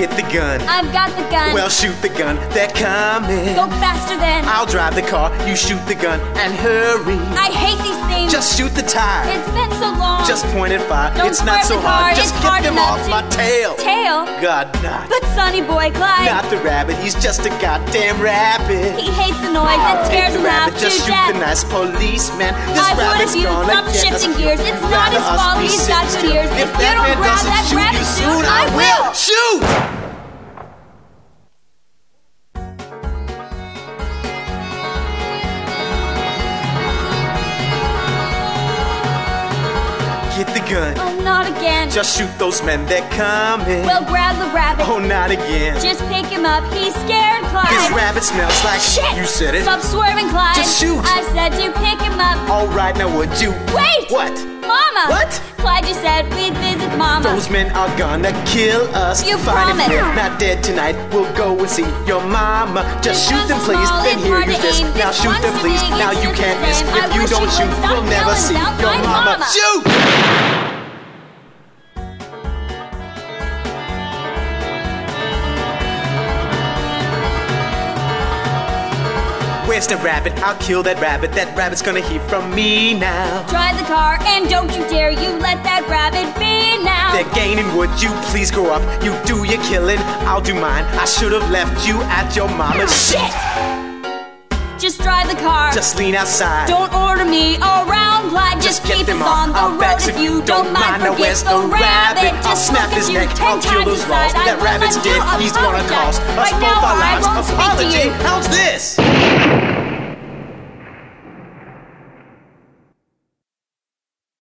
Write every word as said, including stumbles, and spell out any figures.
Get the gun. I've got the gun. Well, shoot the gun. They're coming. Go faster then. I'll drive the car. You shoot the gun and hurry. I hate these things. Just shoot the tire. It's been so long. Just point and fire. Don't It's not start so the car. hard. Just It's get hard them enough off to- my tail. Tail? God, not. But Sonny Boy Clyde. Not the rabbit. He's just a goddamn rabbit. He hates the noise. It Take scares the him half rabbit. to Just shoot death. the nice policeman. This I would rabbit's if you gonna stopped get shifting us. gears. It's You'd not rather his us fault. be He's sitting got good still. ears. If If that you don't man grab doesn't that shoot rabbit you soon, soon, I will. Shoot! Get the gun. Oh, not again. Just shoot those men. They're coming. Well, grab the rabbit. Oh, not again. Just pick him up. He's scared, Clyde. This rabbit smells like Shit! You said it. Stop swerving, Clyde. Just shoot. I said to pick him up. All right, now would you? Wait! What? Mama! What? Clyde just said we'd visit Mama. Those men are gonna kill us. You Fine, if promised. we're not dead tonight, we'll go and see your mama. Just This shoot one's them, please. small, Then it's here, hard use to this. aim. Now This shoot one's them, too please. big, Now it's you just can't the miss. same. If I you wish don't you would shoot, stop we'll never yelling see about your my mama. mama. Shoot! Where's the rabbit? I'll kill that rabbit. That rabbit's gonna hear from me now. Drive the car and don't you dare you let that rabbit be now. They're gaining, would you please grow up? You do your killing, I'll do mine. I should have left you at your mama's. Shit! Just drive the car. Just lean outside. Don't order me around, Clyde. Just, Just get keep them us on off the our road backs if you don't mind. Now Forget where's the rabbit. I'll Just snap look his at you neck. ten I'll kill times those inside. laws. I That will rabbit's let you dead. He's gonna apologize. cost us Right both now, our I lives. won't speak to Apology. you. How's this?